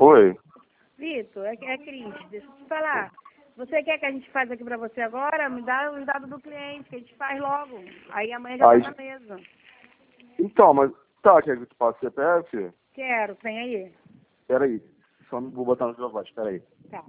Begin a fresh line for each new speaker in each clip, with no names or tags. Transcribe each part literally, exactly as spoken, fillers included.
Oi.
Vitor, é, é Cris, deixa eu te falar. Você quer que a gente faça aqui pra você agora? Me dá os dados do cliente, que a gente faz logo. Aí amanhã já
Aí-
tá na mesa.
Então, mas tá, quer que eu te passe o C P F?
Quero, tem aí?
Pera aí. Só não vou botar no seu voz, pera aí.
Tá.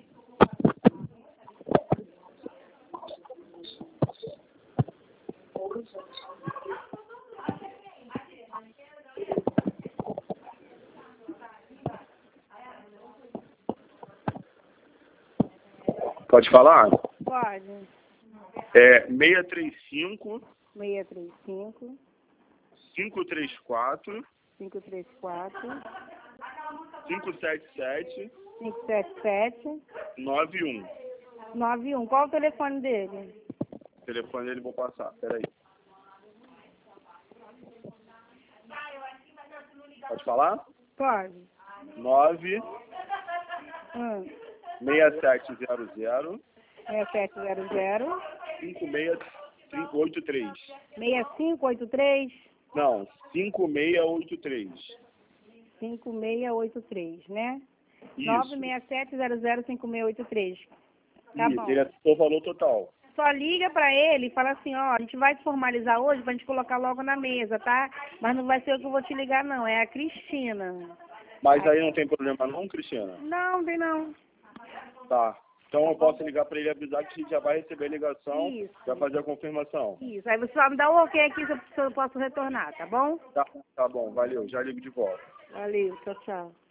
Pode falar?
Pode.
É seis três cinco,
seis três cinco,
cinco três quatro,
cinco três quatro,
cinco sete sete,
cinco sete sete,
nove um.
nove um. Qual o telefone dele?
O telefone dele vou passar, pera aí. Pode falar?
Pode.
nove
Hum.
seis sete zero zero,
seis sete zero zero,
cinco seis oito três.
seis cinco oito três,
Não, cinco seis oito três.
cinco seis oito três, né?
Isso.
nove seis sete zero zero cinco seis oito três. Tá
Isso,
bom.
ele acertou o valor total.
Só liga pra ele e fala assim, ó, a gente vai te formalizar hoje pra gente colocar logo na mesa, tá? Mas não vai ser eu que vou te ligar, não. É a Cristina.
Mas aí não tem problema não, Cristina?
Não, tem não.
Tá. Então eu posso ligar para ele e avisar que a gente já vai receber a ligação,
Isso.
já fazer a confirmação.
Isso. Aí você só me dá o ok aqui se eu, se eu posso retornar, tá bom?
Tá, tá bom, valeu, já ligo de volta.
Valeu, tchau, tchau.